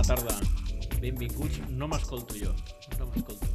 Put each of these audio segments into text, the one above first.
tarda. Benvinguts. No m'escolto jo. No m'escolto.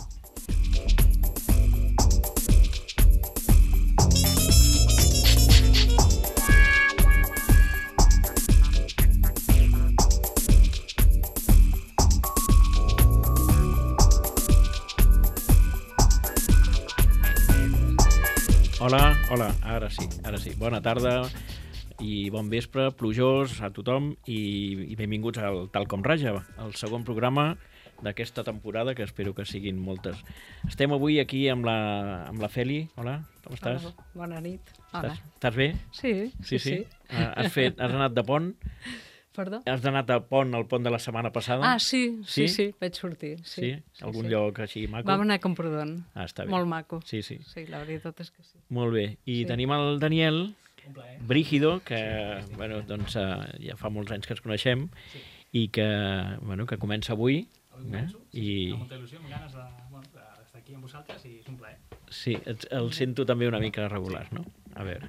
Hola, ara sí. Bona tarda i bon vespre, plujós a tothom i benvinguts al Tal com Raja, el segon programa d'aquesta temporada, que espero que siguin moltes. Estem avui aquí amb la Feli. Hola, com estàs? Hola, bona nit. Estàs bé? Sí. Has anat de pont? Perdó? Has anat al pont de la setmana passada? Sí, vaig sortir. Sí? Algun lloc així maco? Vam anar a Camprodon. Està bé. Molt maco. Sí. Sí, la veritat és que sí. Molt bé. I tenim el Daniel Brígido, que doncs, ja fa molts anys que ens coneixem i que comença avui. Amb molta il·lusió, amb ganes d'estar aquí amb vosaltres i és un plaer. Sí, el sento també una mica regular, no? A veure,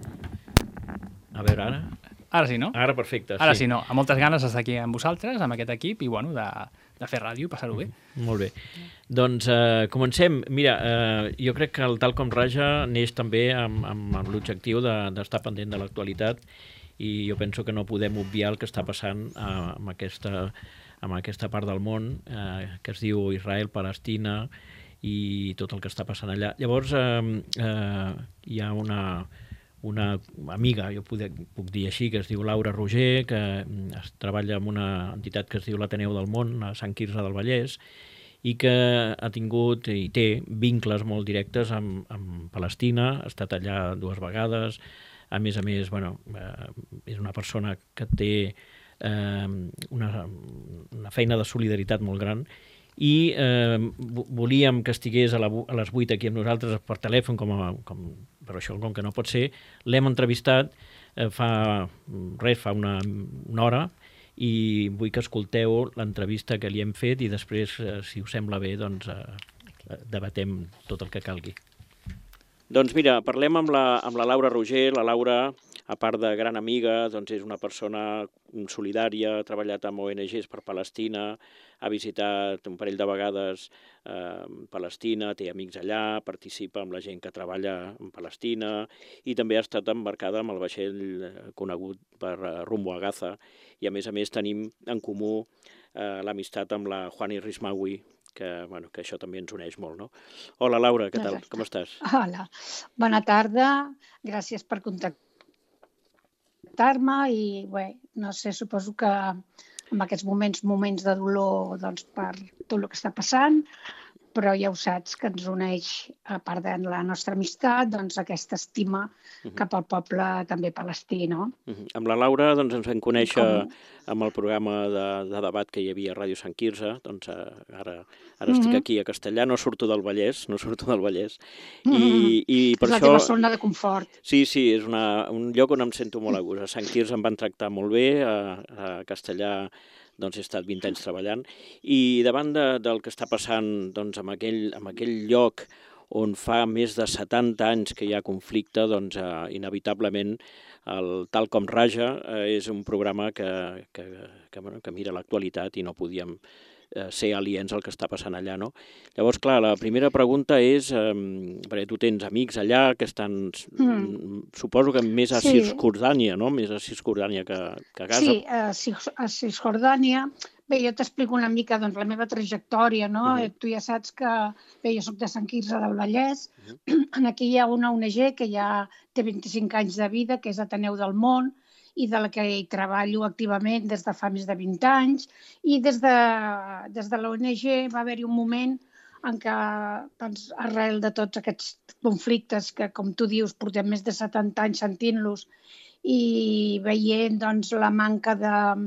ara? Ara sí, no? Ara perfecte, Ara sí, no. Amb moltes ganes d'estar aquí amb vosaltres, amb aquest equip, i de fer ràdio i passar-ho bé. Molt bé. Doncs comencem. Mira, jo crec que el Tal com Raja neix també amb l'objectiu d'estar pendent de l'actualitat i jo penso que no podem obviar el que està passant amb aquesta part del món que es diu Israel, Palestina i tot el que està passant allà. Llavors, hi ha una amiga, jo puc dir així, que es diu Laura Roger, que treballa en una entitat que es diu l'Ateneu del Món, a Sant Quirze del Vallès, i que ha tingut i té vincles molt directes amb Palestina, ha estat allà 2 vegades, a més, és una persona que té una feina de solidaritat molt gran i volíem que estigués a les 8 aquí amb nosaltres per telèfon, però això com que no pot ser, l'hem entrevistat fa una hora i vull que escolteu l'entrevista que li hem fet i després, si us sembla bé, doncs debatem tot el que calgui. Doncs mira, parlem amb la Laura Roger. La Laura, a part de gran amiga, doncs és una persona solidària, ha treballat amb ONGs per Palestina, ha visitat un parell de vegades Palestina, té amics allà, participa amb la gent que treballa en Palestina i també ha estat embarcada amb el vaixell conegut per Rumbo a Gaza i a més tenim en comú l'amistat amb la Juani Rismawi, que això també ens uneix molt, no? Hola, Laura, què tal? Com estàs? Hola, bona tarda, gràcies per contactar-me i, no sé, suposo que en aquests moments de dolor per tot el que està passant, però ja ho saps que ens uneix, a part de la nostra amistat, doncs aquesta estima cap al poble també palestí, no? Amb la Laura ens vam conèixer amb el programa de debat que hi havia a Ràdio Sant Quirze, doncs ara estic aquí a Castellà, no surto del Vallès, i per això... És la teva zona de confort. Sí, és un lloc on em sento molt a gust. A Sant Quirze em van tractar molt bé, a Castellà doncs he estat 20 anys treballant, i davant del que està passant doncs, en aquell lloc on fa més de 70 anys que hi ha conflicte, doncs inevitablement el Tal com Raja és un programa que mira l'actualitat i no podíem ser aliens al que està passant allà, no? Llavors, clar, la primera pregunta és, perquè tu tens amics allà que estan, suposo que més a Cisjordània, no? Més a Cisjordània que a Gaza. Sí, a Cisjordània. Bé, jo t'explico una mica la meva trajectòria, no? Tu ja saps que jo soc de Sant Quirze del Vallès. Aquí hi ha una ONG que ja té 25 anys de vida, que és Ateneu del Món, i de la que hi treballo activament des de fa més de 20 anys. I des de l'ONG va haver-hi un moment en què, arrel de tots aquests conflictes que, com tu dius, portem més de 70 anys sentint-los i veient la manca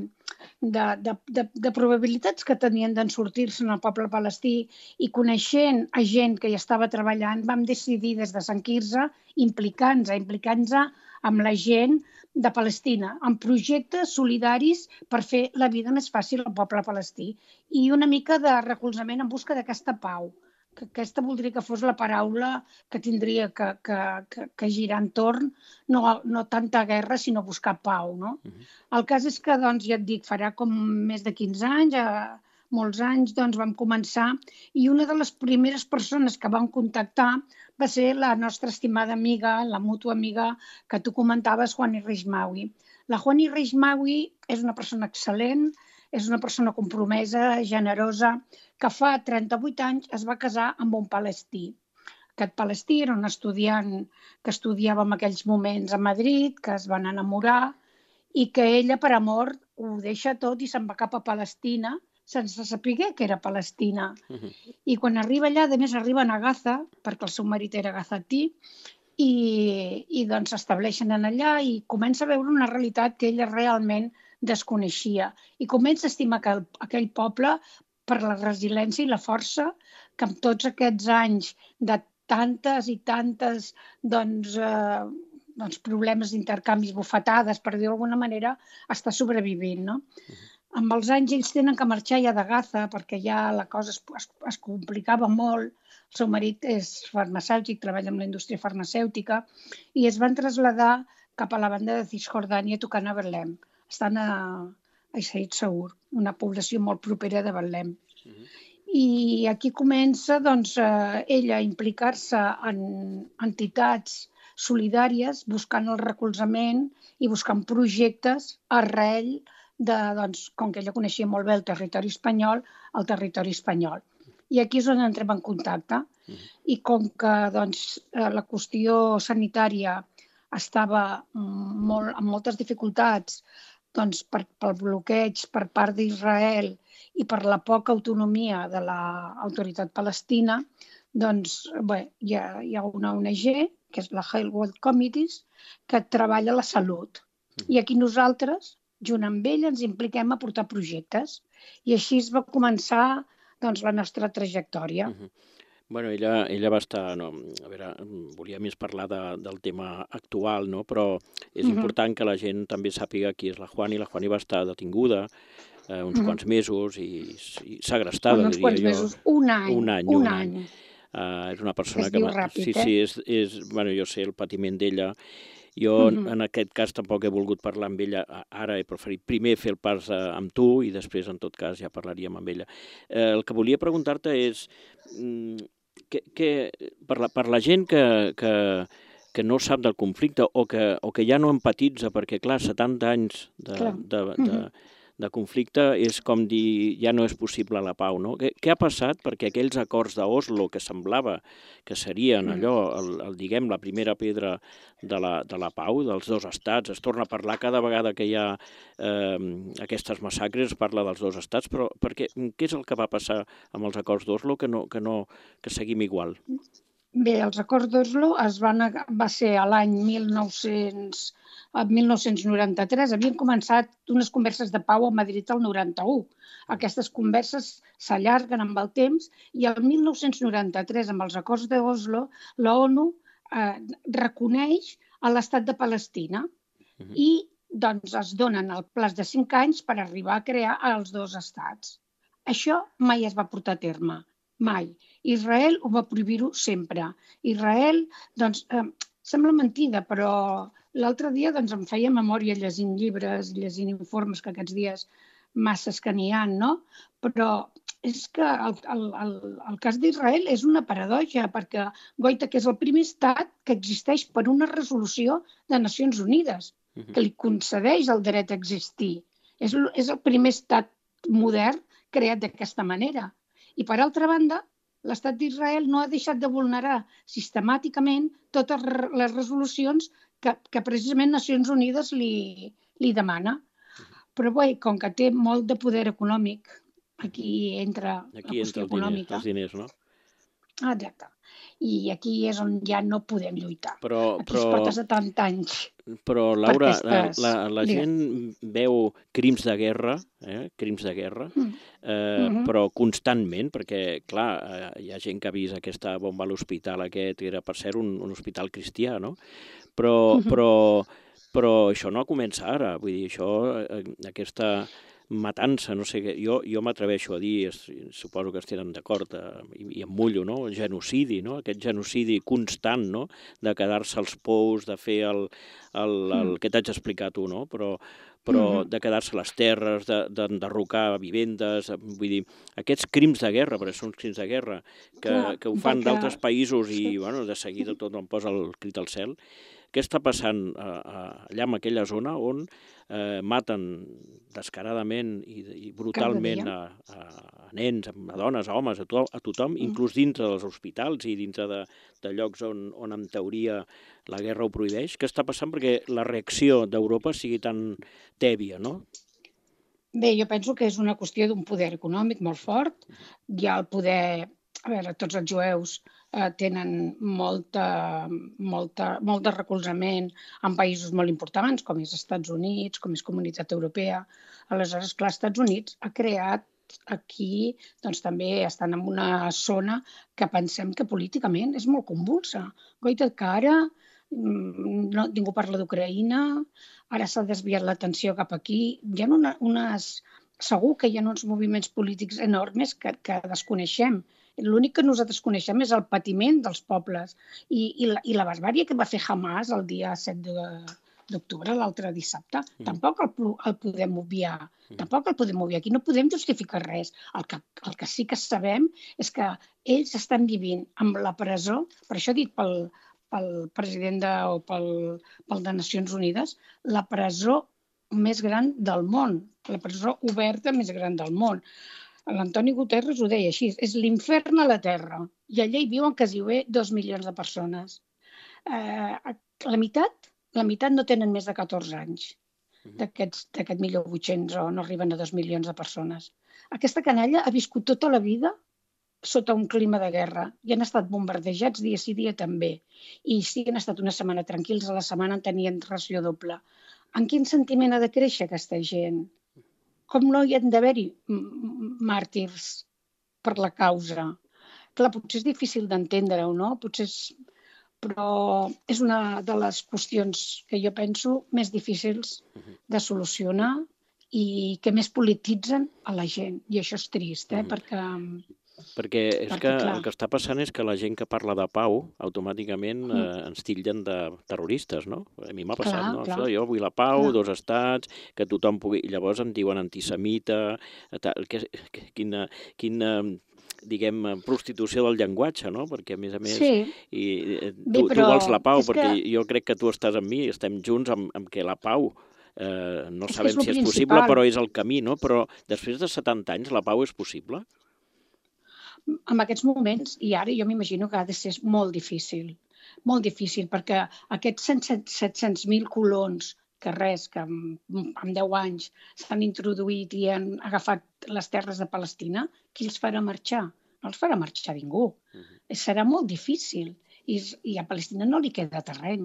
de probabilitats que tenien d'en sortir-se'n el poble palestí i coneixent a gent que hi estava treballant, vam decidir des de Sant Quirze implicar-nos amb la gent de Palestina, amb projectes solidaris per fer la vida més fàcil al poble palestí i una mica de recolzament en busca d'aquesta pau, que aquesta voldria que fos la paraula que tindria que girar entorn, no tanta guerra, sinó buscar pau, no? El cas és que, doncs, ja et dic, farà com més de 15 anys, molts anys, doncs vam començar, i una de les primeres persones que vam contactar va ser la nostra estimada amiga, la mútua amiga que tu comentaves, Juani Reismawi. La Juani Reismawi és una persona excel·lent, és una persona compromesa, generosa, que fa 38 anys es va casar amb un palestí. Aquest palestí era un estudiant que estudiava en aquells moments a Madrid, que es van enamorar i que ella, per amor, ho deixa tot i se'n va cap a Palestina sense saber que era Palestina. I quan arriba allà, a més, arriben a Gaza, perquè el seu marit era gazatí, i doncs s'estableixen allà i comença a veure una realitat que ella realment desconeixia. I comença a estimar aquell poble per la resiliència i la força que amb tots aquests anys de tantes i tantes problemes d'intercanvis, bufetades, per dir-ho d'alguna manera, està sobrevivint, no? Amb els anys ells tenen que marxar ja de Gaza perquè ja la cosa es complicava molt. El seu marit és farmacèutic, treballa en la indústria farmacèutica i es van traslladar cap a la banda de Cisjordània tocant a Betlem. Estan a Said Saur, una població molt propera de Betlem. I aquí comença ella a implicar-se en entitats solidàries, buscant el recolzament i buscant projectes arrel de, com que ella coneixia molt bé el territori espanyol, I aquí és on entrem en contacte. I com que la qüestió sanitària estava amb moltes dificultats pel bloqueig per part d'Israel i per la poca autonomia de l'autoritat palestina, hi ha una ONG, que és la Health World Committees, que treballa la salut. I aquí nosaltres, junt amb ella, ens impliquem a portar projectes. I així es va començar la nostra trajectòria. Bueno, ella va estar... A veure, volia més parlar del tema actual, no? Però és important que la gent també sàpiga qui és la Juani. La Juani va estar detinguda uns quants mesos i segrestada, diria jo. Uns quants mesos, un any. És una persona que... Es diu ràpid, Bueno, jo sé el patiment d'ella. Jo, en aquest cas, tampoc he volgut parlar amb ella. Ara he preferit primer fer el pas amb tu i després, en tot cas, ja parlaríem amb ella. El que volia preguntar-te és... per la gent que no sap del conflicte o que ja no empatitza, perquè, clar, 70 anys de conflicte és com dir ja no és possible la pau, no? Què ha passat perquè aquells acords d'Oslo que semblava que serien allò, diguem, la primera pedra de la pau, dels dos estats, es torna a parlar cada vegada que hi ha aquestes massacres, es parla dels dos estats, però què és el que va passar amb els acords d'Oslo que seguim igual? Bé, els acords d'Oslo va ser a l'any 1993. Havien començat unes converses de pau a Madrid el 91. Aquestes converses s'allarguen amb el temps i el 1993, amb els acords d'Oslo, l'ONU reconeix l'estat de Palestina i es donen el plaç de 5 anys per arribar a crear els dos estats. Això mai es va portar a terme. Mai. Israel ho va prohibir-ho sempre. Israel, sembla mentida, però l'altre dia em feia memòria llegint llibres, llegint informes, que aquests dies masses que n'hi ha, no? Però és que el cas d'Israel és una paradoxa, perquè goita que és el primer estat que existeix per una resolució de Nacions Unides, que li concedeix el dret a existir. És el primer estat modern creat d'aquesta manera. I, per altra banda, l'estat d'Israel no ha deixat de vulnerar sistemàticament totes les resolucions que precisament Nacions Unides li demana. Però bé, com que té molt de poder econòmic, aquí entra la qüestió econòmica. Els diners, no? Exacte. I aquí és on ja no podem lluitar. Aquí es porta 70 anys. Però, Laura, la gent veu crims de guerra, però constantment, perquè, clar, hi ha gent que ha vist aquesta bomba a l'hospital aquest, que era, per cert, un hospital cristià, no? Però això no comença ara, vull dir, aquesta matança, no sé què. Jo m'atreveixo a dir, suposo que es tenen d'acord, i em mullo, no? Genocidi, no? Aquest genocidi constant, no? De quedar-se als pous, de fer el que t'haig explicat tu, no? Però de quedar-se les terres, d'enderrocar vivendes, vull dir, aquests crims de guerra, perquè són crims de guerra, que ho fan d'altres països i, bueno, de seguida tot em posa el crit al cel. Què està passant allà en aquella zona on maten descaradament i brutalment a nens, a dones, a homes, a tothom, inclús dintre dels hospitals i dintre de llocs on en teoria la guerra ho prohibeix? Què està passant perquè la reacció d'Europa sigui tan tèbia, no? Bé, jo penso que és una qüestió d'un poder econòmic molt fort. Hi ha el poder... A veure, tots els jueus tenen molt de recolzament en països molt importants, com és Estats Units, com és Comunitat Europea. Aleshores, clar, Estats Units ha creat aquí, doncs també estan en una zona que pensem que políticament és molt convulsa. Goita que ara ningú parla d'Ucraïna, ara s'ha desviat l'atenció cap aquí. Hi ha segur que hi ha uns moviments polítics enormes que desconeixem. L'únic que nosaltres coneixem és el patiment dels pobles i la barbària que va fer Hamas el dia 7 d'octubre, l'altre dissabte. Tampoc el podem obviar. Aquí no podem justificar res. El que sí que sabem és que ells estan vivint amb la presó, per això he dit pel president o pel de Nacions Unides, la presó més gran del món, la presó oberta més gran del món. L'Antoni Guterres ho deia així, és l'infern a la Terra, i allà hi viuen quasi 2 milions de persones. La meitat no tenen més de 14 anys, d'aquest 1.800.000 o no arriben a 2 milions de persones. Aquesta canalla ha viscut tota la vida sota un clima de guerra i han estat bombardejats dia sí dia també. I sí que han estat una setmana tranquils, a la setmana en tenien ració doble. En quin sentiment ha de créixer aquesta gent? Com no hi han d'haver-hi màrtirs per la causa? Clar, potser és difícil d'entendre-ho, no? Però és una de les qüestions que jo penso més difícils de solucionar i que més polititzen a la gent. I això és trist, Perquè és que el que està passant és que la gent que parla de pau automàticament ens tilden de terroristes, no? A mi m'ha passat, no? Això, jo vull la pau, 2 estats, que tothom pugui... Llavors em diuen antisemita, quina diguem, prostitució del llenguatge, no? Perquè, a més, tu vols la pau, perquè jo crec que tu estàs amb mi, estem junts amb que la pau... No sabem si és possible, però és el camí, no? Però després de 70 anys la pau és possible? En aquests moments, i ara jo m'imagino que ha de ser molt difícil, perquè aquests 700.000 colons que en 10 anys s'han introduït i han agafat les terres de Palestina, qui els farà marxar? No els farà marxar ningú. Serà molt difícil. I a Palestina no li queda terreny.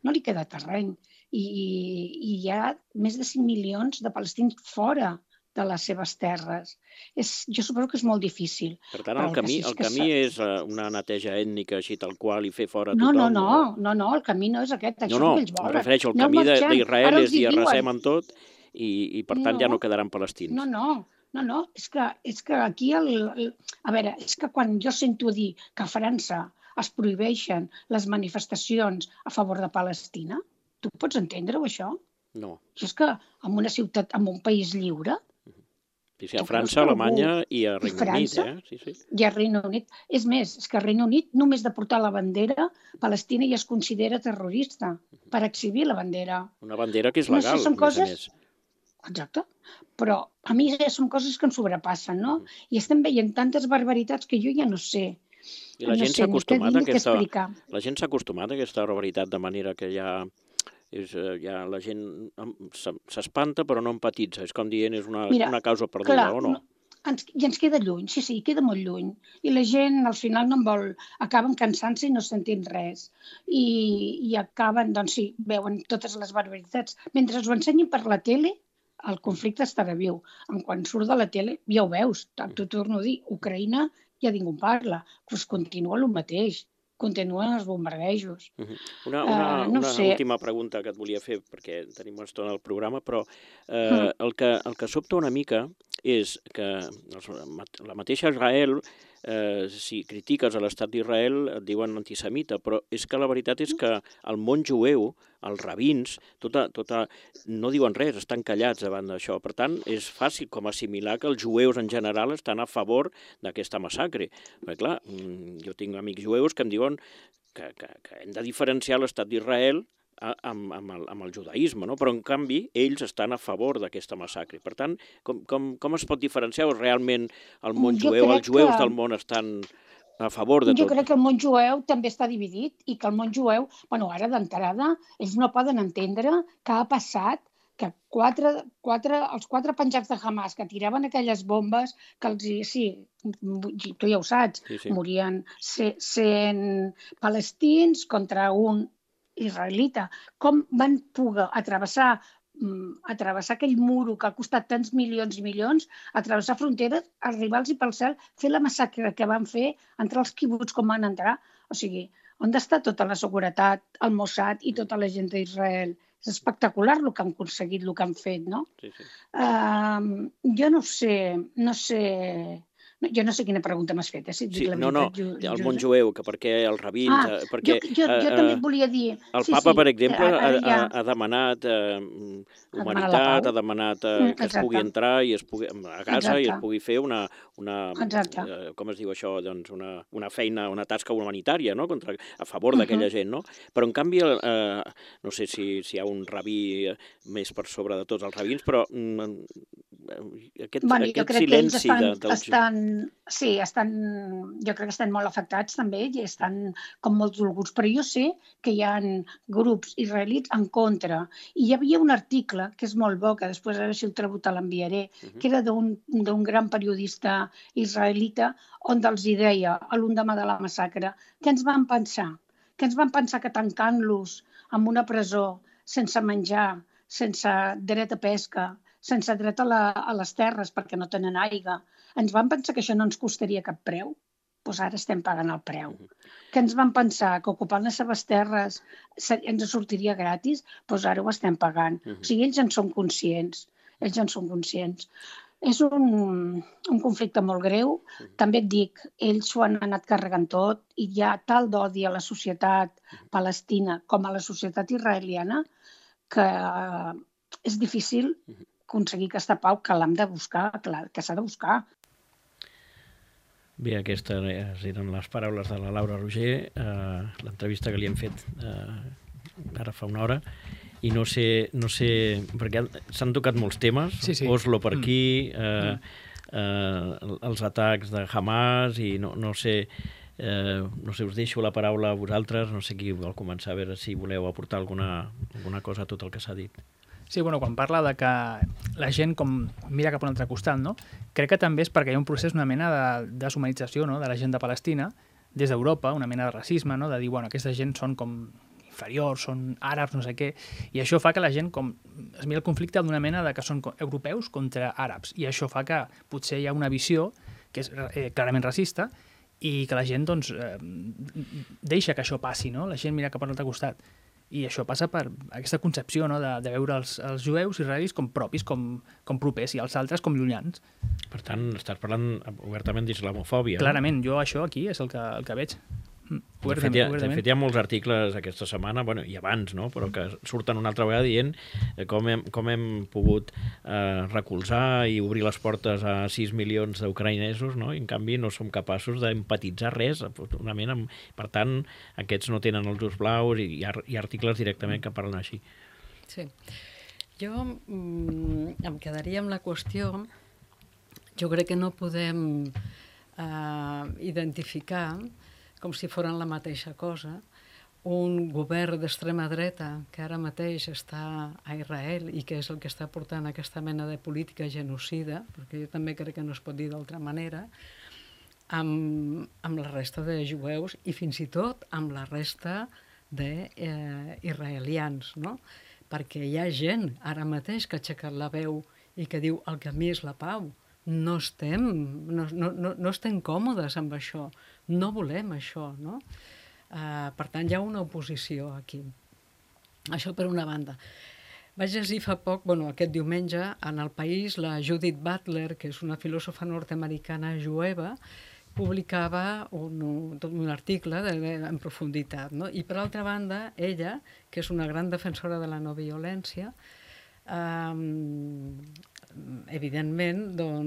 I hi ha més de 5 milions de palestins fora de les seves terres. Jo suposo que és molt difícil. Per tant, el camí és una neteja ètnica així tal qual i fer fora tothom? No, el camí no és aquest, això que ells volen. No, refereixo, el camí d'Israel és dir arrasem amb tot i per tant ja no quedaran palestins. No, és que aquí, a veure, és que quan jo sento dir que a França es prohibeixen les manifestacions a favor de Palestina, tu pots entendre-ho, això? No. És que en una ciutat, en un país lliure... Sí, a França, a Alemanya i a Regne Unit, Sí. I a Regne Unit. És més, és que a Regne Unit només de portar la bandera, Palestina ja es considera terrorista per exhibir la bandera. Una bandera que és legal, a més. Exacte. Però a mi són coses que em sobrepassen, no? I estem veient tantes barbaritats que jo ja no sé. I la gent s'ha acostumat a aquesta barbaritat, de manera que ja la gent s'espanta però no empatitza. És com dient, és una causa perduda, o no? I ens queda lluny, sí, queda molt lluny. I la gent al final no en vol, acaben cansant-se i no sentint res. I acaben, doncs sí, veuen totes les barbaritats. Mentre ho ensenyin per la tele, el conflicte estarà viu. Quan surt de la tele, ja ho veus. T'ho torno a dir, Ucraïna ja ningú en parla. Doncs continua el mateix. continuen els bombardejos. Una No sé. última pregunta que et volia fer, perquè tenim una estona al programa, però el que sobta una mica és que la mateixa Israel, si critiques a l'estat d'Israel, et diuen antisemita, però és que la veritat és que el món jueu, els rabins, no diuen res, estan callats davant d'això. Per tant, és fàcil com assimilar que els jueus en general estan a favor d'aquesta massacre. Perquè, clar, jo tinc amics jueus que em diuen que hem de diferenciar l'estat d'Israel amb el judaïsme, no? Però en canvi ells estan a favor d'aquesta massacre. Per tant, com es pot diferenciar? O realment el món jueu, els jueus del món estan a favor de tot? Jo crec que el món jueu també està dividit i que el món jueu, ara d'entrada, ells no poden entendre que ha passat que els quatre penjats de Hamas que tiraven aquelles bombes, que tu ja ho saps, morien 100 palestins contra un israelita. Com van poder atravessar aquell muro que ha costat tants milions i milions, atravessar fronteres, arribar-los pel cel, fer la massacre que van fer, entrar als quibuts com van entrar. O sigui, on està tota la seguretat, el Mossad i tota la gent d'Israel? És espectacular el que han aconseguit, el que han fet, no? Jo no sé... Jo no sé quina pregunta m'has fet, si et dic la veritat. El món jueu, que per què els rabins... Jo també et volia dir... El papa, per exemple, ha demanat humanitat, ha demanat que es pugui entrar a Gaza i es pugui fer una com es diu això? Doncs una feina, una tasca humanitària, no? A favor d'aquella gent, no? Però, en canvi, no sé si hi ha un rabí més per sobre de tots els rabins, però aquest silenci jo crec que estan molt afectats també i estan com molt dolguts, però jo sé que hi ha grups israelits en contra. I hi havia un article que és molt bo, que després a veure si el trobo te l'enviaré, que era d'un gran periodista israelita on els hi deia a l'endemà de la massacre que ens van pensar que tancant-los en una presó sense menjar, sense dret a pesca, sense dret a les terres perquè no tenen aigua, ens van pensar que això no ens costaria cap preu? Doncs ara estem pagant el preu. Que ens van pensar que ocupant les seves terres ens sortiria gratis? Doncs ara ho estem pagant. O sigui, ells en són conscients. És un conflicte molt greu. També et dic, ells s'ho han anat carregant tot i hi ha tal d'odi a la societat palestina com a la societat israeliana que és difícil aconseguir aquesta pau que l'hem de buscar, que s'ha de buscar. Bé, aquestes eren les paraules de la Laura Roger, l'entrevista que li hem fet ara fa una hora, i no sé perquè s'han tocat molts temes, Oslo per aquí, els atacs de Hamas, i no sé, us deixo la paraula a vosaltres, no sé qui vol començar, a veure si voleu aportar alguna cosa a tot el que s'ha dit. Sí, quan parla de que la gent com mira cap a un altre costat, no? Crec que també és perquè hi ha un procés, una mena de deshumanització, no? De la gent de Palestina, des d'Europa, una mena de racisme, no? De dir, aquesta gent són com inferiors, són àrabs, no sé què, i això fa que la gent es mira el conflicte d'una mena de que són europeus contra àrabs, i això fa que potser hi ha una visió que és clarament racista i que la gent deixa que això passi, no? La gent mira cap a un altre costat. I això passa per aquesta concepció, no? De veure els jueus israelis com propis, com propers, i els altres com llunyans. Per tant, estàs parlant obertament d'islamofòbia. Clarament, jo això aquí és el que veig. De fet, hi ha molts articles aquesta setmana, i abans, no? Però que surten una altra vegada dient com hem pogut recolzar i obrir les portes a 6 milions d'ucraïnesos, no? I en canvi no som capaços d'empatitzar res. Per tant, aquests no tenen els ulls blaus i hi ha articles directament que parlen així. Sí. Jo em quedaria amb la qüestió. Jo crec que no podem identificar com si foren la mateixa cosa, un govern d'extrema dreta que ara mateix està a Israel i que és el que està portant aquesta mena de política genocida, perquè jo també crec que no es pot dir d'altra manera, amb la resta de jueus i fins i tot amb la resta d'israelians, no? Perquè hi ha gent ara mateix que ha aixecat la veu i que diu el camí és la pau. No estem còmodes amb això, no volem això, no? Per tant, hi ha una oposició aquí. Això per una banda. Vaig llegir fa poc, aquest diumenge, en El País, la Judith Butler, que és una filòsofa nord-americana jueva, publicava un article en profunditat. No? I, per altra banda, ella, que és una gran defensora de la no violència, evidentment,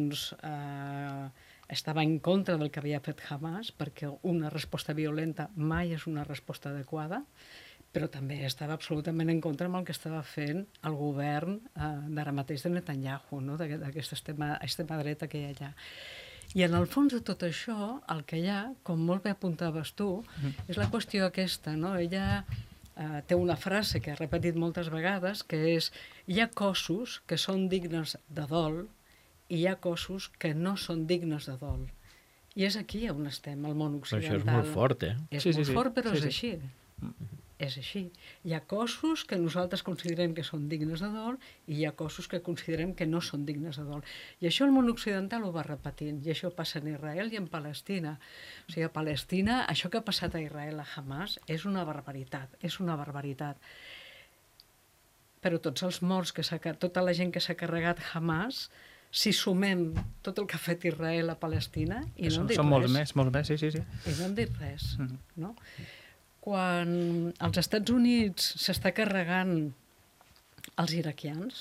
estava en contra del que havia fet Hamas, perquè una resposta violenta mai és una resposta adequada, però també estava absolutament en contra amb el que estava fent el govern d'ara mateix de Netanyahu, no? D'aquesta extrema dreta que hi ha allà. I en el fons de tot això, el que hi ha, com molt bé apuntaves tu, és la qüestió aquesta, no? Ella té una frase que ha repetit moltes vegades, que és: hi ha cossos que són dignes de dol i hi ha cossos que no són dignes de dol. I és aquí on estem, al món occidental. Això és molt fort, eh? És molt fort, però és així. És així. Hi ha cossos que nosaltres considerem que són dignes de dol i hi ha cossos que considerem que no són dignes de dol. I això el món occidental ho va repetint, i això passa en Israel i en Palestina. O sigui, a Palestina, això que ha passat a Israel, a Hamas, és una barbaritat, és una barbaritat. Però tots els morts, tota la gent que s'ha carregat Hamas, si sumem tot el que ha fet Israel a Palestina, i no han dit res. Són molts més, sí. I no han dit res, no? Quan als Estats Units s'està carregant els iraquians,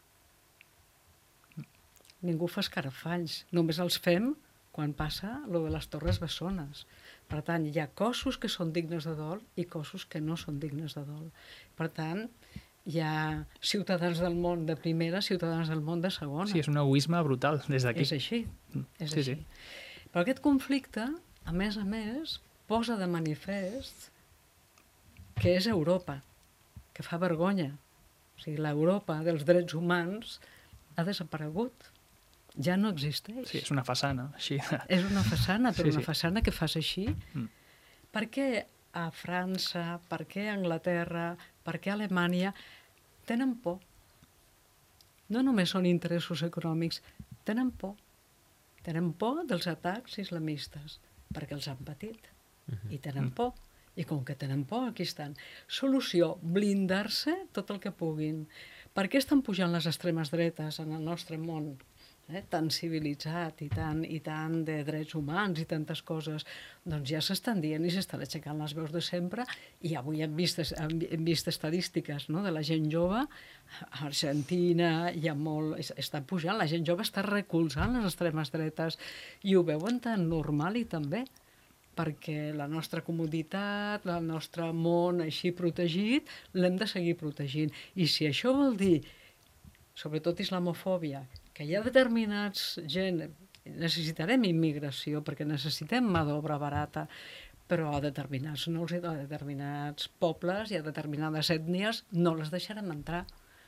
ningú fa escarafalls, només els fem quan passa lo de les Torres Bessones. Per tant, hi ha cossos que són dignes de dol i cossos que no són dignes de dol. Per tant, hi ha ciutadans del món de primera, ciutadans del món de segona. Sí, és un egoisme brutal des d'aquí. És així, és així. Però aquest conflicte, a més, posa de manifest que és Europa, que fa vergonya. O sigui, l'Europa dels drets humans ha desaparegut. Ja no existeix. Sí, és una façana, així. És una façana, però una façana que fas així. Per què a França, per què a Anglaterra, per què a Alemanya tenen por? No només són interessos econòmics, tenen por. Tenen por dels atacs islamistes, perquè els han patit. I tenen por. I com que tenen por, aquí estan. Solució, blindar-se tot el que puguin. Per què estan pujant les extremes dretes en el nostre món tan civilitzat i tant de drets humans i tantes coses? Doncs ja s'estan dient i s'estan aixecant les veus de sempre, i avui hem vist estadístiques, no?, de la gent jove. A Argentina hi ha molt... Està pujant, la gent jove està recolzant les extremes dretes i ho veuen tan normal i tan bé, perquè la nostra comoditat, el nostre món així protegit, l'hem de seguir protegint. I si això vol dir, sobretot islamofòbia, que hi ha determinats gent... Necessitarem immigració, perquè necessitem mà d'obra barata, però a determinats pobles i a determinades ètnies no les deixarem entrar.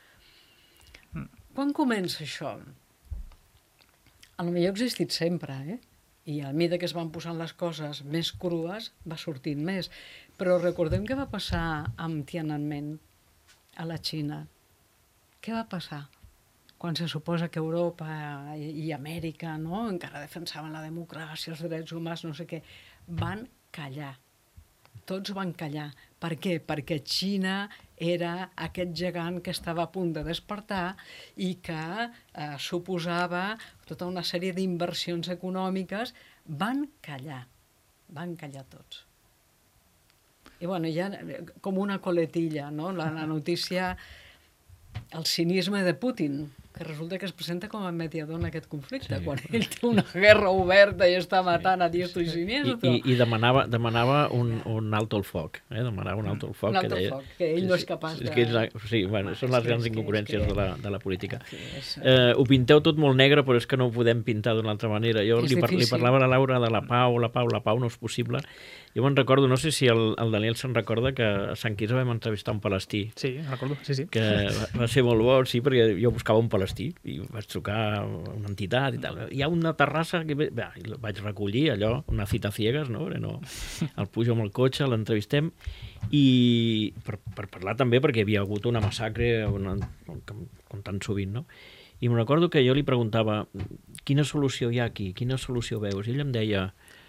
Quan comença això? Potser ha existit sempre, i a mesura que es van posant les coses més crues, va sortint més. Però recordem què va passar amb Tiananmen, a la Xina. Què va passar? Quan se suposa que Europa i Amèrica encara defensaven la democràcia, els drets humans, no sé què, van callar. Tots van callar. Per què? Perquè Xina era aquest gegant que estava a punt de despertar i que suposava tota una sèrie d'inversions econòmiques. Van callar tots. I hi ha com una coletilla, no? La notícia, el cinisme de Putin, que resulta que es presenta com a mediador en aquest conflicte, quan ell té una guerra oberta i està matant a diestro i siniestro. I demanava un alto al foc. Demanava un alto al foc. Un alto al foc, que ell no és capaç de... Sí, són les grans incongruències de la política. Ho pinteu tot molt negre, però és que no ho podem pintar d'una altra manera. Jo li parlava a la Laura de la pau no és possible. Jo me'n recordo, no sé si el Daniel se'n recorda, que a Sant Quirze vam entrevistar un palestí. Sí, recordo, sí. Que va ser molt bo, sí, perquè jo buscava un palestí i vaig trucar a una entitat i tal. Hi ha una terrassa que vaig recollir allò, una cita ciegas, no? El pujo amb el cotxe, l'entrevistem, i per parlar també, perquè hi havia hagut una massacre com tan sovint, no? I me'n recordo que jo li preguntava quina solució hi ha aquí, quina solució veus? I ell em deia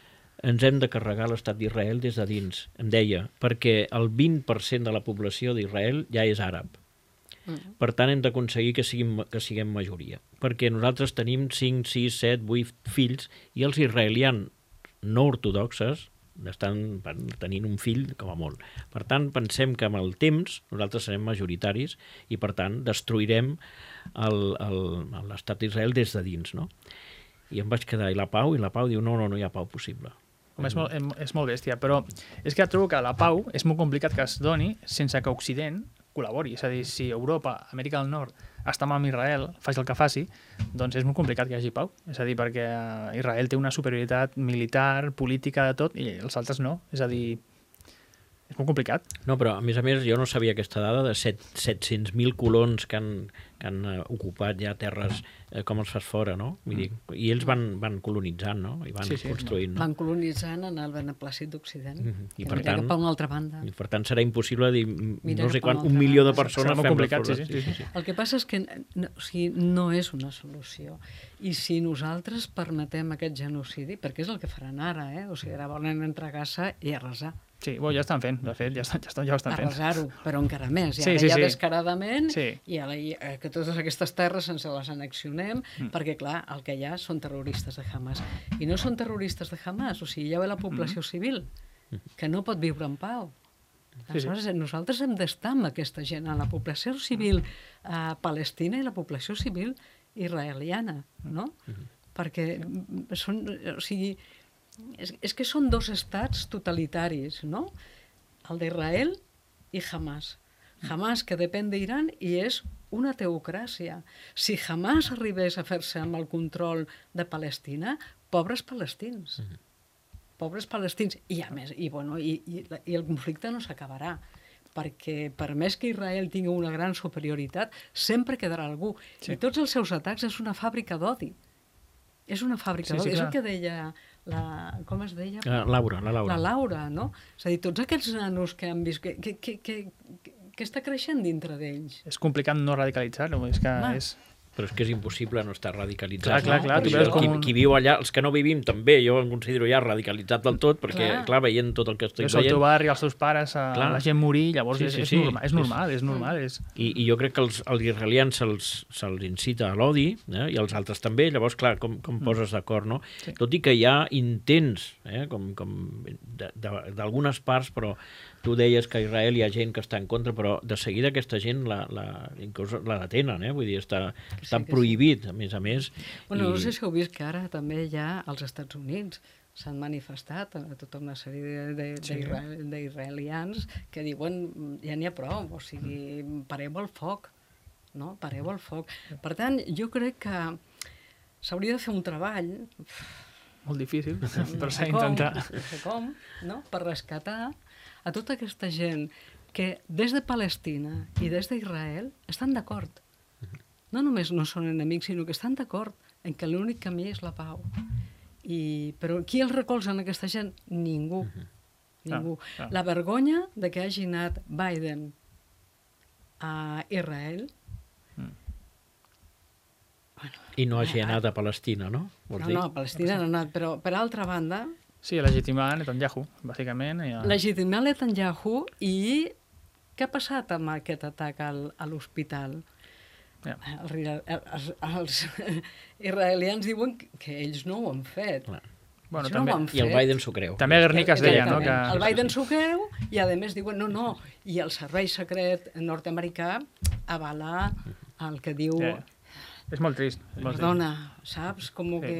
ens hem de carregar l'estat d'Israel des de dins. Em deia, perquè el 20% de la població d'Israel ja és àrab. Per tant, hem d'aconseguir que siguem majoria. Perquè nosaltres tenim 5, 6, 7, 8 fills i els israelians no ortodoxes estan tenint un fill com a molt. Per tant, pensem que amb el temps nosaltres serem majoritaris i, per tant, destruirem l'estat d'Israel des de dins, no? I em vaig quedar, i la Pau diu, no hi ha pau possible. És molt bèstia, però és que trobo que la pau és molt complicat que es doni sense que Occident col·labori. És a dir, si Europa, Amèrica del Nord, està amb Israel, faci el que faci, doncs és molt complicat que hi hagi pau. És a dir, perquè Israel té una superioritat militar, política, de tot, i els altres no. És a dir, és molt complicat. No, però a més, jo no sabia aquesta dada de 700.000 colons que han ocupat ja terres com els fas fora, no? Vull dir, i ells van colonitzant, no? I van construint. No? Van colonitzant en el beneplàcit d'Occident. I per tant, cap a una altra banda. I per tant serà impossible dir, no sé quan, 1 milió de persones fem complicat, sí. El que passa és que no és una solució. I si nosaltres permetem aquest genocidi, perquè és el que faran ara, o sigui, ara volen entrar a Gaza i arrasar. Sí, ja estan fent, de fet, ja ho estan fent. Arrasar-ho, però encara més. I ara ja descaradament, i que totes aquestes terres ens les annexionem, perquè, clar, el que hi ha són terroristes de Hamas. I no són terroristes de Hamas, o sigui, hi ha la població civil, que no pot viure en pau. Aleshores, nosaltres hem d'estar amb aquesta gent, la població civil palestina i la població civil israeliana, no? Perquè són, o sigui, és que són dos estats totalitaris, no? El d'Israel i Hamas. Hamas, que depèn d'Iran i és una teocràcia. Si Hamas arribés a fer-se amb el control de Palestina, pobres palestins. Pobres palestins. I a més, i el conflicte no s'acabarà, perquè per més que Israel tingui una gran superioritat, sempre quedarà algú. I tots els seus atacs és una fàbrica d'odi. És una fàbrica d'odi. És el que deia... com es deia? La Laura. La Laura, no? És a dir, tots aquests nanos que han vist... Què està creixent dintre d'ells? És complicat no radicalitzar-ho, és que és... Però és que és impossible no estar radicalitzat. Clar. Qui viu allà, els que no vivim també, jo em considero ja radicalitzat del tot, perquè, clar, veient tot el que estic veient... El teu barri, els teus pares, la gent morir, llavors és normal. I jo crec que els israelians se'ls incita a l'odi, i els altres també, llavors, clar, com poses d'acord, no? Tot i que hi ha intents, com d'algunes parts, però tu deies que a Israel hi ha gent que està en contra, però de seguida aquesta gent inclús la detenen, vull dir, està prohibit, a més. No sé si heu vist que ara també ja als Estats Units s'han manifestat tota una sèrie d'israelians que diuen ja n'hi ha prou, o sigui, pareu el foc, no? Pareu el foc. Per tant, jo crec que s'hauria de fer un treball molt difícil, però s'ha d'intentar. No sé com, no? Per rescatar a tota aquesta gent que des de Palestina i des d'Israel estan d'acord. No només no són enemics, sinó que estan d'acord en que l'únic camí és la pau. Però qui els recolza en aquesta gent? Ningú. Ningú. La vergonya de que hagi anat Biden a Israel... I no hagi anat a Palestina, no? No, a Palestina no ha anat, però per altra banda... Sí, legitimar Netanyahu, bàsicament. Legitimar Netanyahu i què ha passat amb aquest atac a l'hospital? Els israelians diuen que ells no ho han fet. I el Biden s'ho creu. També a Guernica es deia, no? El Biden s'ho creu i a més diuen no. I el servei secret nord-americà avala el que diu... És molt trist. Perdona, saps? Com que...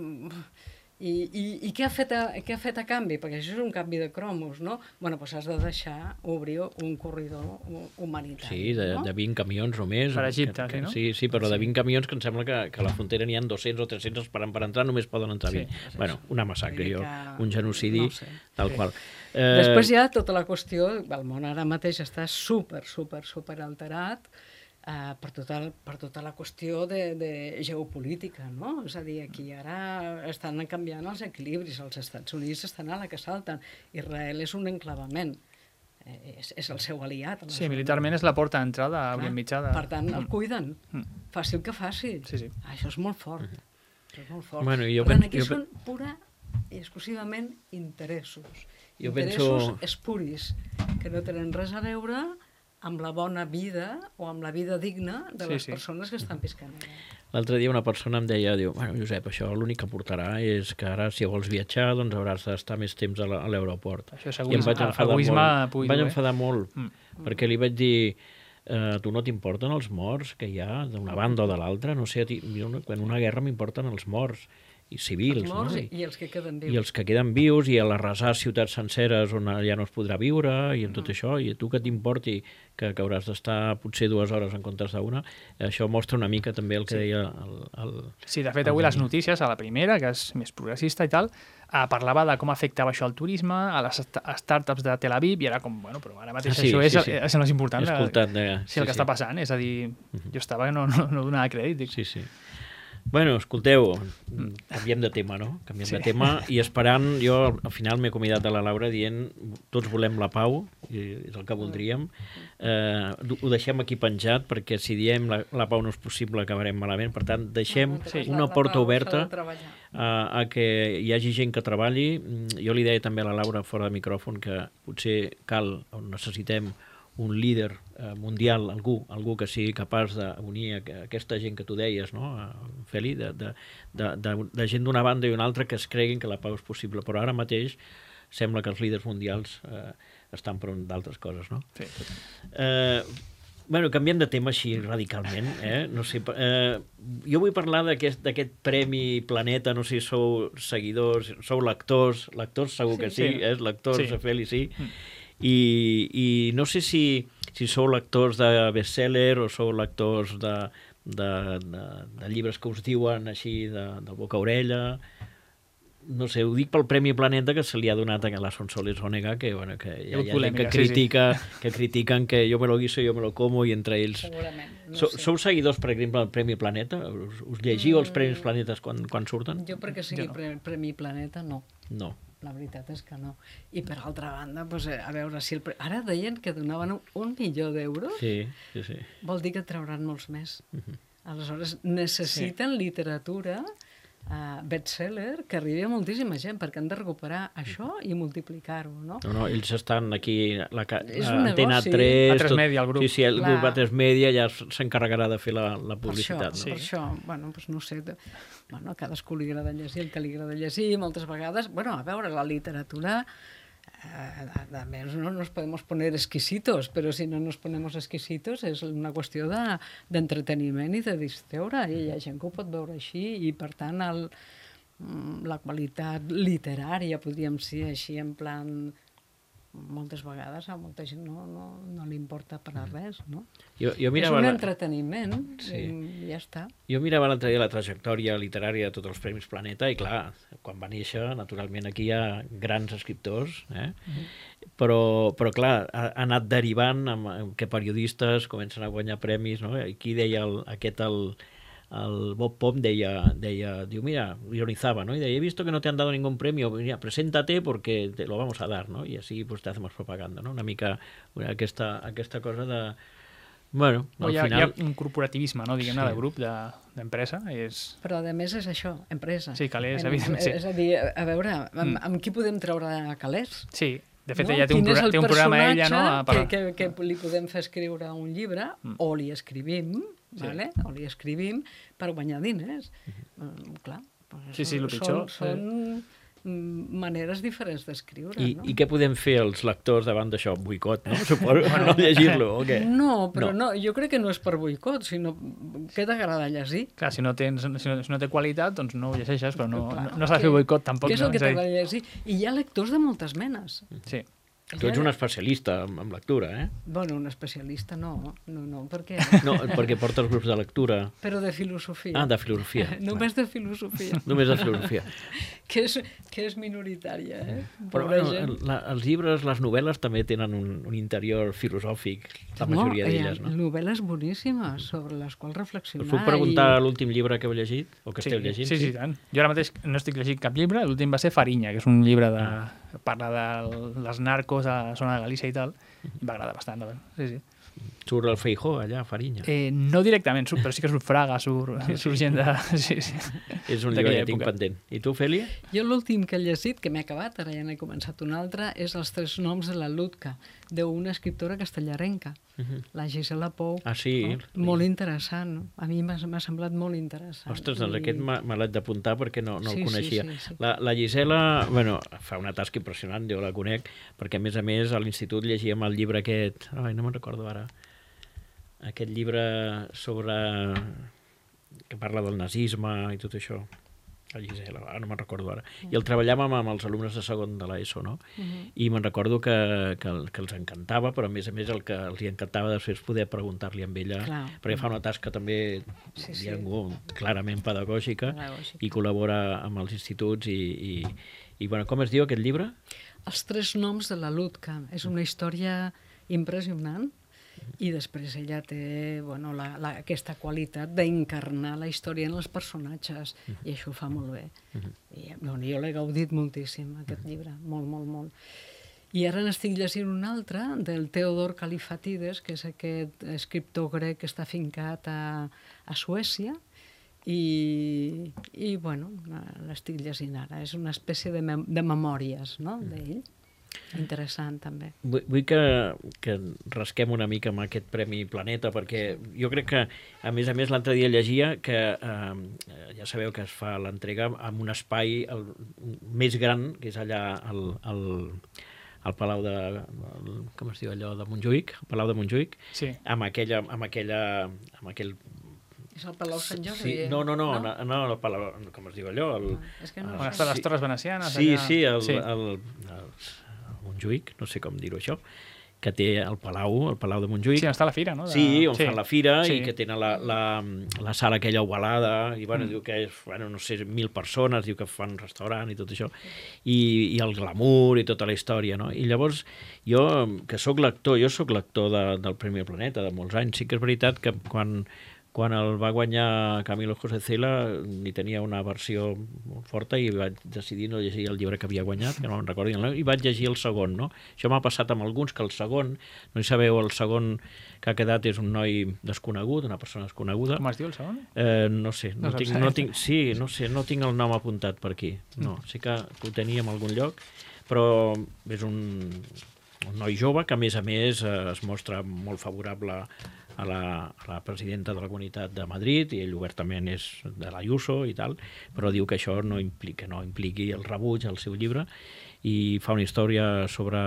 I què ha fet a canvi? Perquè això és un canvi de cromos, no? Bueno, doncs has de deixar obrir un corredor humanitari. Sí, de 20 camions només. Per Egipte, no? Sí, però de 20 camions que em sembla que a la frontera n'hi ha 200 o 300 esperant per entrar, només poden entrar 20. Bueno, una massacre, un genocidi tal qual. Després hi ha tota la qüestió, el món ara mateix està super alterat, per tota la qüestió de geopolítica, no? És a dir, aquí ara estan canviant els equilibris, els Estats Units estan a la que salten, Israel és un enclavament, és el seu aliat. Sí, militarment és la porta d'entrada a Orient Mitjà. Per tant, el cuiden, faci el que faci. Això és molt fort. Bueno, per tant, aquí són pura i exclusivament interessos. Jo Interessos penso- espuris, que no tenen res a veure amb la bona vida o amb la vida digna de les persones que estan visquent allà. L'altre dia una persona em deia, diu, bueno, Josep, això l'únic que portarà és que ara, si vols viatjar, doncs hauràs d'estar més temps a l'aeroport. Això és I em vaig enfadar egoisme molt. pur i Vaig dur, enfadar molt, perquè li vaig dir, tu no t'importen els morts que hi ha d'una banda o de l'altra? No sé, quan una guerra m'importen els morts i civils, Els morts no? i els que queden vius. I els que queden vius, i a l'arrasar ciutats senceres on ja no es podrà viure, i amb tot això, i a tu que t'importi que hauràs d'estar potser 2 hores en comptes d'una, això mostra una mica també el que deia el... Sí, de fet, avui les notícies, a la primera, que és més progressista i tal, parlava de com afectava això al turisme, a les startups de Tel Aviv, i era com, bueno, però ara mateix això és el més important. He escoltat el que està passant, és a dir, jo estava que no donava crèdit. Sí, sí. Bueno, escolteu, canviem de tema, no? Canviem de tema i esperant, jo al final m'he convidat a la Laura dient tots volem la pau, i és el que voldríem. Ho deixem aquí penjat perquè si diem la pau no és possible acabarem malament, per tant deixem una porta oberta a que hi hagi gent que treballi. Jo li deia també a la Laura fora de micròfon que potser cal o necessitem un líder mundial, algú que sigui capaç d'unir aquesta gent que tu deies, no, Feli, de gent d'una banda i una altra que es creguin que la pau és possible, però ara mateix sembla que els líders mundials estan per d'altres coses, no? Sí. Bueno, canviem de tema així radicalment, no sé, jo vull parlar d'aquest Premi Planeta, no sé si sou seguidors, sou lectors segur que sí, lectors, Feli, sí, i no sé si sou lectors de bestseller o sou lectors de llibres que us diuen així del boca a orella. No sé, ho dic pel Premi Planeta que se li ha donat a la Sonsoles Onega, que hi ha gent que critiquen que jo me lo guiso, jo me lo como, i entre ells... Segurament. Sou seguidors, per exemple, del Premi Planeta? Us llegiu els Premis Planetes quan surten? Jo perquè sigui Premi Planeta, no. No. La veritat és que no. I per altra banda, doncs, a veure si... Ara deien que donaven 1 milió d'euros. Sí. Vol dir que trauran molts més. Aleshores, necessiten literatura bestseller que arribi a moltíssima gent, perquè han de recuperar això i multiplicar-ho, no? No, ells estan aquí, és un Antena negoci. 3... A3 Media, el grup. Sí, el grup A3 Media ja s'encarregarà de fer la publicitat. Per això, bueno, doncs no sé, a cadascú li agrada llegir el que li agrada llegir, moltes vegades, bueno, a veure, la literatura, a més, no nos podemos poner exquisitos, però si no nos ponemos exquisitos és una qüestió d'entreteniment i de distreure, i hi ha gent que ho pot veure així, i per tant la qualitat literària, podríem ser així en plan... moltes vegades a molta gent no li importa per a res, no? Jo és mirava un entreteniment, i ja està. Jo mirava l'altre dia la trajectòria literària de tots els Premis Planeta i, clar, quan va néixer, naturalment, aquí hi ha grans escriptors, però clar, ha anat derivant amb que periodistes comencen a guanyar premis, no? Aquí deia el Bob Pom diu, mira, ironizaba, ¿no? Y he visto que no te han dado ningún premio, mira, preséntate porque te lo vamos a dar, ¿no? Y así pues te hacemos propaganda, ¿no? Una mica aquesta cosa de... Bueno, al final... Hi ha un corporativisme, no? Diguem-ne, de grup, d'empresa. Però a més és això, empresa. Sí, calés, evidentment. És a dir, a veure, amb qui podem treure calés? Sí, de fet, ella té un programa ella, no? Que li podem fer escriure un llibre, o li escrivim, o li escrivim per guanyar diners. Clar, sí, el pitjor. Són maneres diferents d'escriure, no? I què podem fer els lectors davant d'això? Boicot, no? Suposo, no llegir-lo, o què? No, però no, jo crec que no és per boicot, sinó que t'agrada llegir. Clar, si no té qualitat, doncs no ho llegeixes, però no s'ha de fer boicot tampoc. Què és el que t'agrada llegir? I hi ha lectors de moltes menes. Sí. Tu ets un especialista en lectura, eh? Bueno, un especialista no, perquè... No, perquè portes grups de lectura. Però de filosofia. Ah, de filosofia. Només de filosofia. Només de filosofia. Que és minoritària, eh? Però els llibres, les novel·les també tenen un interior filosòfic, la majoria d'elles, no? Novel·les boníssimes sobre les quals reflexionar. Us puc preguntar l'últim llibre que heu llegit? O que esteu llegint? Sí, tant. Jo ara mateix no estic llegint cap llibre, l'últim va ser Fariña, que és un llibre parla de les narcos a la zona de Galícia i tal, i m'agrada bastant. Sí. Surt el Feijó allà, Fariña. No directament, però sí que surt Fraga, surt gent de... Sí. És un llibre que tinc pendent. I tu, Fèlia? Jo l'últim que he llegit, que m'he acabat, ara ja n'he començat un altre, és Els 3 noms de la Lutka, d'una escriptora castellarenca, la Gisela Pou. Ah, sí? Molt interessant, no? A mi m'ha semblat molt interessant. Ostres, doncs aquest me l'he d'apuntar perquè no el coneixia. Sí. La Gisela, bueno, fa una tasca impressionant, jo la conec, perquè a més a l'institut llegíem el llibre aquest, ai, no me'n recordo ara, aquest llibre sobre... que parla del nazisme i tot això. La Gisela, no me'n recordo ara. I el treballàvem amb els alumnes de segon de l'ESO, no? I me'n recordo que els encantava, però a més el que els encantava després poder preguntar-li amb ella, perquè fa una tasca també clarament pedagògica i col·labora amb els instituts i bueno, com es diu aquest llibre? Els 3 noms de la Lutka. És una història impressionant i després ella té aquesta qualitat d'encarnar la història en els personatges i això ho fa molt bé. I, jo l'he gaudit moltíssim, aquest llibre, molt. I ara n'estic llegint un altre, del Theodor Kalifatides, que és aquest escriptor grec que està fincat a Suècia, i l'estic llegint ara. És una espècie de memòries, no?, d'ell. Interessant, també. Vull que rasquem una mica amb aquest Premi Planeta, perquè jo crec que, a més, l'altre dia llegia que ja sabeu que es fa l'entrega en un espai més gran, que és allà al Palau de... com es diu allò? De Montjuïc? El Palau de Montjuïc? Sí. Amb aquell... És el Palau Sant Jordi? Sí, no, el Palau... Com es diu allò? És que no on estan les Torres Venecianes? Sí, el Montjuïc, no sé com dir-ho això, que té el Palau de Montjuïc. Sí, on està la fira, no? Sí, on fan la fira i que tenen la sala aquella ovalada i diu que és, no sé, 1.000 persones, diu que fan restaurant i tot això, i el glamour i tota la història, no? I llavors jo soc lector del Premi Planeta de molts anys. Sí que és veritat que quan el va guanyar Camilo José Cela ni tenia una versió molt forta i vaig decidir no llegir el llibre que havia guanyat, que no me'n recordo, i vaig llegir el segon, no? Això m'ha passat amb alguns, que el segon, no hi sabeu, el segon que ha quedat és un noi desconegut, una persona desconeguda. Com es diu el segon? No sé, no tinc el nom apuntat per aquí. No, sé que ho tenia en algun lloc, però és un noi jove que, a més, es mostra molt favorable a la presidenta de la Comunitat de Madrid, i ell obertament és de l'Ayuso i tal, però diu que això no impliqui el rebuig al seu llibre, i fa una història sobre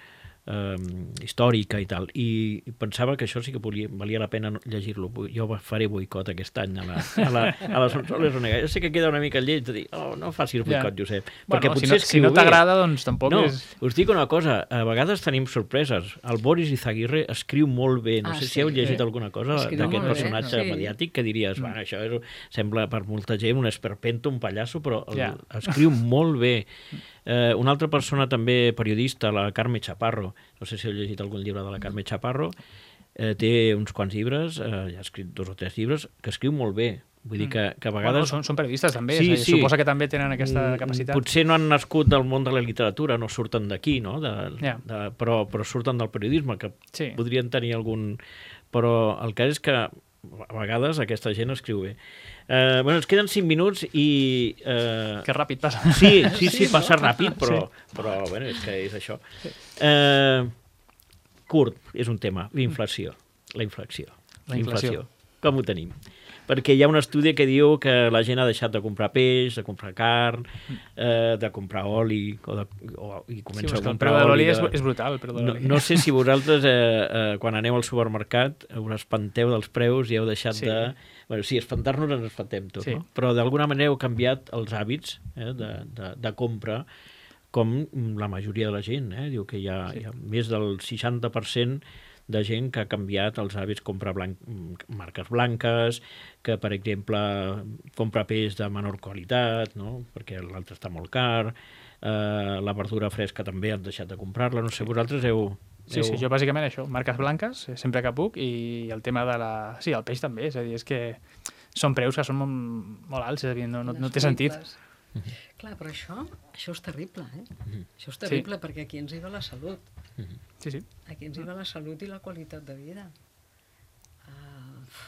històrica i tal, i pensava que això sí que valia la pena llegir-lo. Jo faré boicot aquest any a la Sonsoles Onega. Jo sé que queda una mica lleig de dir, no facis boicot, Josep, perquè potser si no t'agrada, doncs tampoc és... Us dic una cosa, a vegades tenim sorpreses. El Boris Izaguirre escriu molt bé, no sé si heu llegit alguna cosa d'aquest personatge mediàtic, que diries, això sembla per molta gent un esperpento, un pallasso, però escriu molt bé. Una altra persona també periodista, la Carme Chaparro, no sé si heu llegit algun llibre de la Carme Chaparro, té uns quants llibres, ja ha escrit 2 o 3 llibres, que escriu molt bé. Vull dir que a vegades... Són periodistes també, suposa que també tenen aquesta capacitat. Potser no han nascut del món de la literatura, no surten d'aquí, no? Però surten del periodisme, que podrien tenir algun... Però el cas és que a vegades aquesta gent escriu bé. Ens queden 5 minuts i... Que ràpid passa. Sí, passa ràpid, però és que és això. Curt, és un tema, la inflació. Com ho tenim? Perquè hi ha un estudi que diu que la gent ha deixat de comprar peix, de comprar carn, de comprar oli, i comença a comprar oli. És brutal, el preu de l'oli. No sé si vosaltres, quan aneu al supermercat, us espanteu dels preus i heu deixat de... Sí, espantar-nos ens espantem tots, no? Però d'alguna manera heu canviat els hàbits de compra, com la majoria de la gent. Diu que hi ha més del 60% de gent que ha canviat els hàbits, compra marques blanques, que, per exemple, compra peix de menor qualitat, no? Perquè l'altre està molt car, la verdura fresca també han deixat de comprar-la, no sé, vosaltres heu... Sí, jo bàsicament això, marques blanques, sempre que puc, i el tema de la... Sí, el peix també, és a dir, és que són preus que són molt alts, és a dir, no té sentit. Clar, però això és terrible, Això és terrible perquè aquí ens hi va la salut. Sí. Aquí ens hi va la salut i la qualitat de vida.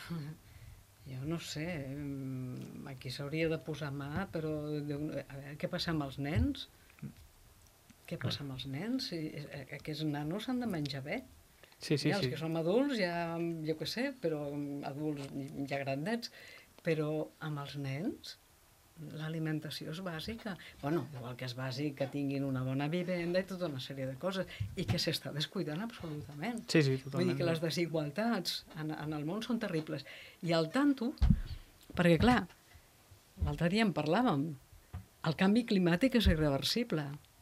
Jo no sé, aquí s'hauria de posar mà, però a veure, què passa amb els nens? Què passa amb els nens? Aquests nanos s'han de menjar bé. Sí. Els que som adults, ja, jo què sé, però adults ja grandets, però amb els nens l'alimentació és bàsica. Bueno, igual que és bàsic que tinguin una bona vivenda i tota una sèrie de coses, i que s'està descuidant absolutament. Sí, totalment. Vull dir que les desigualtats en el món són terribles. I al tanto, perquè clar, l'altre dia en parlàvem, el canvi climàtic és irreversible.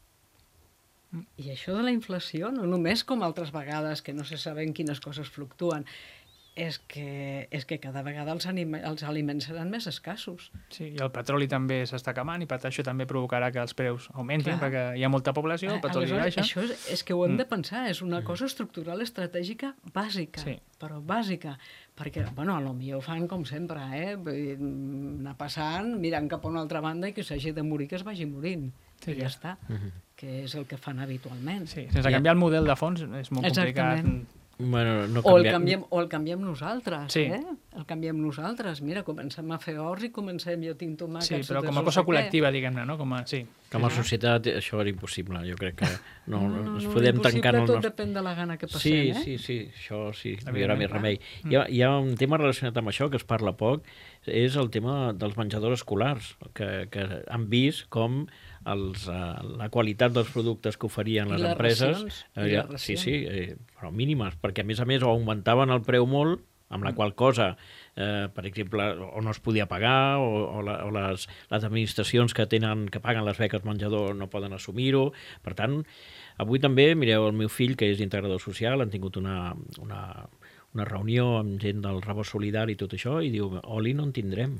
I això de la inflació, no només com altres vegades que no se saben quines coses fluctuen, és que cada vegada els aliments seran més escassos. Sí, i el petroli també s'està acabant i per tant això també provocarà que els preus augmentin, perquè hi ha molta població, el petroli baixa. Això és que ho hem de pensar, és una cosa estructural estratègica bàsica, però bàsica, perquè, bueno, potser ho fan com sempre, anar passant, mirant cap a una altra banda i que s'hagi de morir, que es vagi morint. I ja està, que és el que fan habitualment. Sí, sense canviar el model de fons és molt complicat. Exactament. Bueno, no o el canviem nosaltres, el canviem nosaltres. Mira, comencem a fer horts i jo tinc tomàquets. Sí, però com a cosa col·lectiva, diguem-ne, no? Com a societat això era impossible, jo crec que no ens podem tancar... No, tot depèn de la gana que passem, Sí, això sí, no hi haurà més remei. Hi ha un tema relacionat amb això que es parla poc, és el tema dels menjadors escolars, que han vist com la qualitat dels productes que oferien les empreses... però mínimes, perquè a més ho augmentaven el preu molt, amb la qual cosa, per exemple, o no es podia pagar, o les administracions que paguen les beques menjador no poden assumir-ho. Per tant, avui també, mireu, el meu fill, que és integrador social, han tingut una reunió amb gent del Rebost Solidari i tot això, i diu, oli no en tindrem,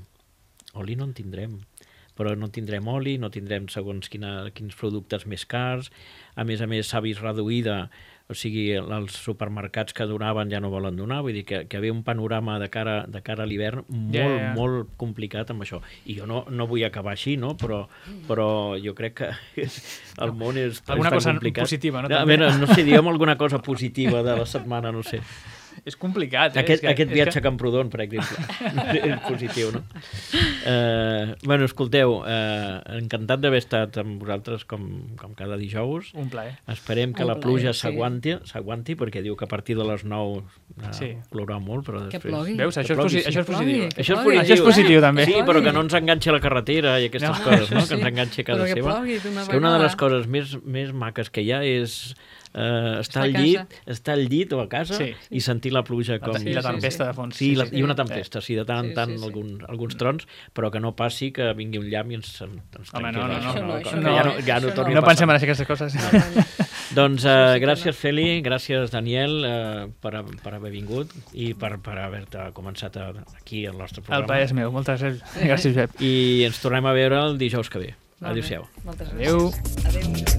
però no tindrem oli, no tindrem segons quins productes més cars, a més s'ha vist reduïda, o sigui, els supermercats que donaven ja no volen donar, vull dir que hi havia un panorama de cara a l'hivern molt complicat amb això. I jo no vull acabar així, no? Però jo crec que el món és tan complicat. Alguna cosa positiva, no? A veure, no sé, diguem alguna cosa positiva de la setmana, no sé. És complicat, Aquest viatge a Camprodon, per exemple, és positiu, no? Bueno, escolteu, encantat d'haver estat amb vosaltres com cada dijous. Un plaer. Esperem que la pluja s'aguanti, perquè diu que a partir de les 9 plourà molt, però després... Que plogui. Veus? Això és positiu. Això és positiu, també. Sí, però que no ens enganxi a la carretera i aquestes coses, no? Que ens enganxi a casa seva. Que una de les coses més maques que hi ha és estar al llit o a casa i sentir la pluja com... I la tempesta de fons. Sí, i una tempesta, sí, de tant en tant alguns trons, però que no passi que vingui un llam i ens Home, no pensem en aquestes coses. Doncs gràcies, Feli, gràcies, Daniel, per haver vingut i per haver-te començat aquí al nostre programa. El plaer és meu, moltes gràcies, Josep. I ens tornem a veure el dijous que ve. Adéu-siau. Moltes gràcies. Adéu.